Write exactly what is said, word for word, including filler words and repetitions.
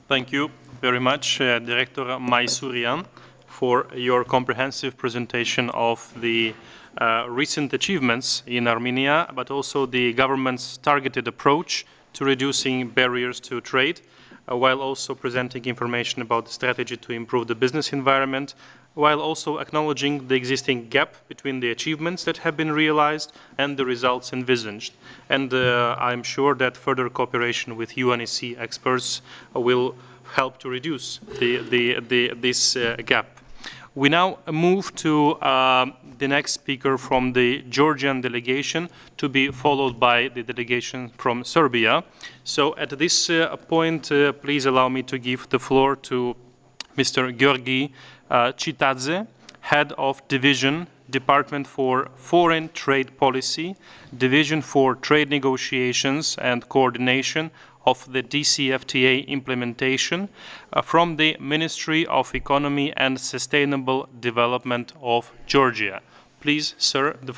Thank you very much, uh, Director Maisurian, for your comprehensive presentation of the uh, recent achievements in Armenia, but also the government's targeted approach to reducing barriers to trade, uh, while also presenting information about the strategy to improve the business environment, while also acknowledging the existing gap between the achievements that have been realized and the results envisaged. And uh, I'm sure that further cooperation with U N E C experts will help to reduce the, the, the, this uh, gap. We now move to uh, the next speaker from the Georgian delegation, to be followed by the delegation from Serbia. So at this uh, point, uh, please allow me to give the floor to Mister Georgi uh, Chitadze, Head of Division, Department for Foreign Trade Policy, Division for Trade Negotiations and Coordination of the D C F T A implementation uh, from the Ministry of Economy and Sustainable Development of Georgia. Please, sir, the